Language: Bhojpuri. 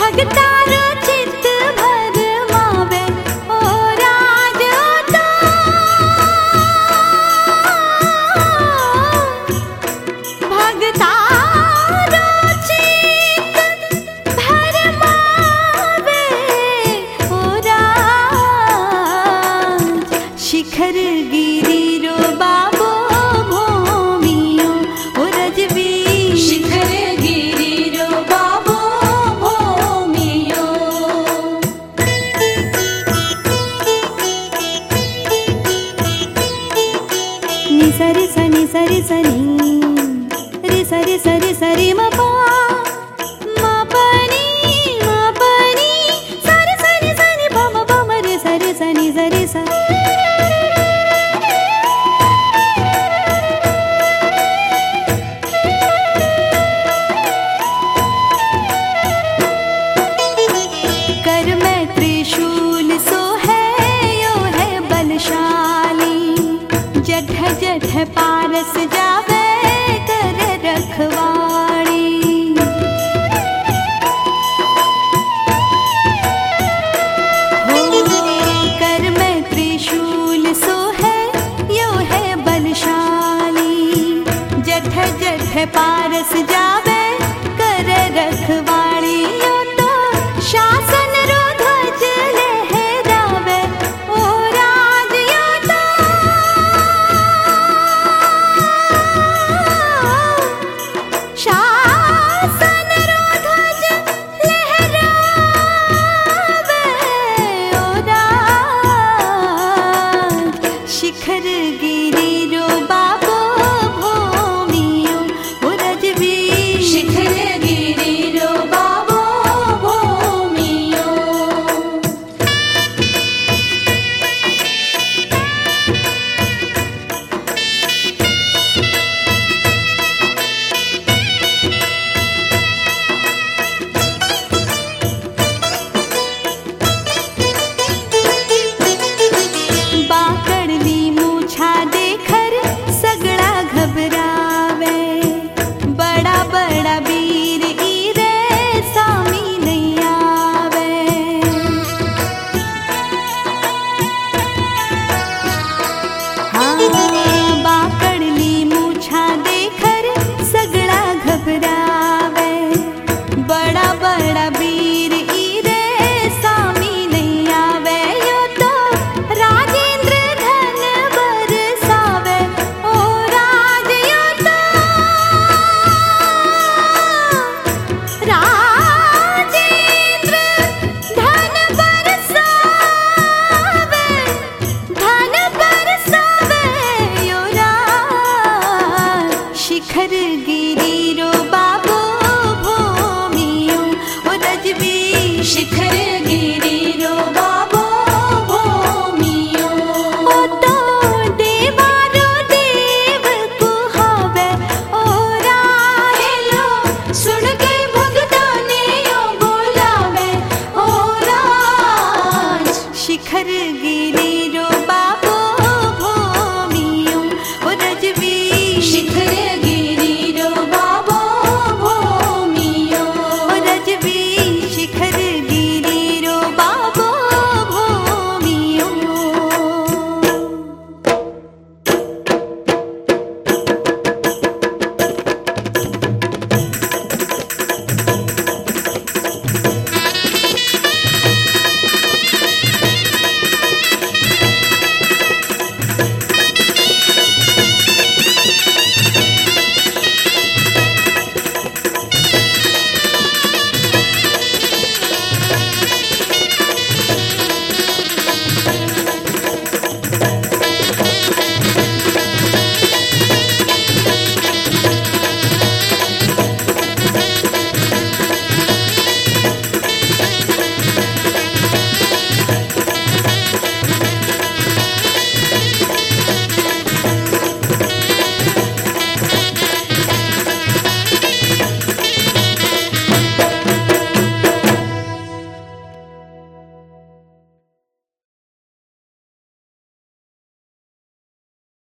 भगतारो चित्त भरमावे ओ राज तो भगतारो चित्त भरमावे ओ राज शिखर गिरी रो बाबो भूमियो ओ रजवी शिखर गिरी रो बाबो भूमियो नि सरि सनि सरि सनि रि सरि सरि सरि म पा म पनि सरि सनि सनि प म रि सरि सनि सरि स कर में त्रिशूल सो है यो है बलशाली जठ जठ पारस जावे कर रखवाड़ी हो कर में त्रिशूल सो है यो है बलशाली जठ जठ पारस जावे कर रखवाड़ी यो तो शासन रो ध्वज लहरावे ओ राज यो तो शासन रो ध्वज लहरावे ओ राज शिखर गिरी रो बाबो भूमियो ओ रजवी शिखर गिरी रो बाबो भूमियो बाकड़ली मूछा देखर सगड़ा घबरावे बड़ा बड़ा वीर ईरे सामी नहीं आवे हाँ बाकड़ली मूछा देखर सगड़ा घबरावे बड़ा बड़ा वीर ईरे सामी नहीं आवे यो तो राजेंद्र धन बरसावे ओ राज यो तो राजेंद्र धन बरसावे यो राज शिखर गिरी रो बाबो भूमियो ओ रजवी शिखर गिरी रो बाबो भूमियो ओ तो देवारो देव कुहावे ओ राज हेलो सुन के भगताने यो बोलावे ओ राज शिखर गिरी